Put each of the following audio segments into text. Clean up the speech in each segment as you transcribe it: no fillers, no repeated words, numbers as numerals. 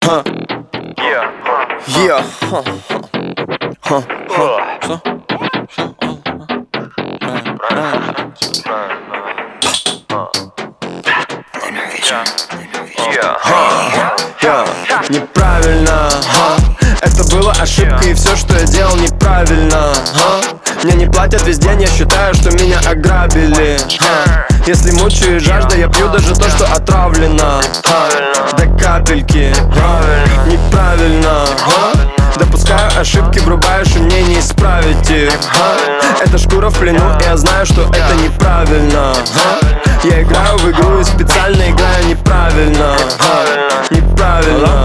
Неправильно, это была ошибка, и все, что я делал, неправильно. Мне не платят весь день, я считаю, что меня ограбили. Если мучает жажда, я пью даже то, что отравлено. До капельки. Неправильно. Допускаю ошибки, врубаешь, и мне не исправить их. Это шкура в плену, и я знаю, что это неправильно. Я играю в игру и специально играю неправильно. Неправильно.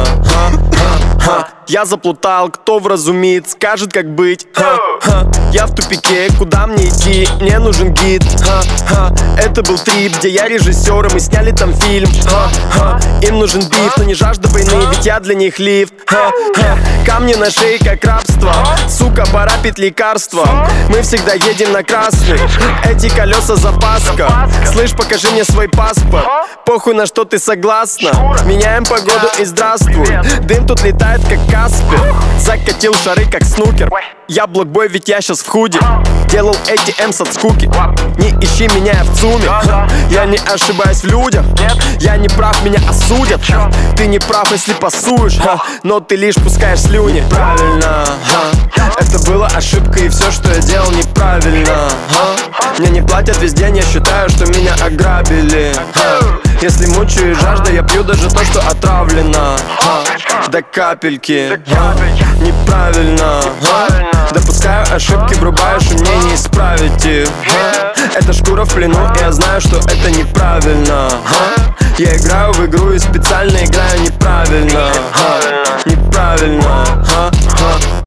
Я заплутал, кто вразумит, скажет, как быть. Я в тупике, куда мне идти, мне нужен гид. Это был трип, где я режиссер, и мы сняли там фильм. Им нужен биф, но не жажда войны, ведь я для них лифт. Камни на шее, как рабство. Сука, пора пить лекарства. Мы всегда едем на красный. Эти колеса запаска. Слышь, покажи мне свой паспорт. Похуй, на что ты согласна. Меняем погоду и здравствуй. Дым тут летает, как Каспер. Закатил шары, как снукер. Я блокбой, ведь я сейчас в худи. Делал ATMs от скуки. Не ищи меня, я в ЦУМе. Я не ошибаюсь в людях. Я не прав, меня осудят. Ты не прав, если пасуешь, но ты лишь пускаешь слюни. Правильно, это была ошибка, и все, что я делал, неправильно. Мне не платят весь день, я считаю, что меня ограбили. Если мучает жажда, я пью даже то, что отравлено. До капельки. Неправильно. Допускаю ошибки, врубаешь, и мне не исправить их. Это шкура в плену, и я знаю, что это неправильно. Я играю в игру и специально играю неправильно.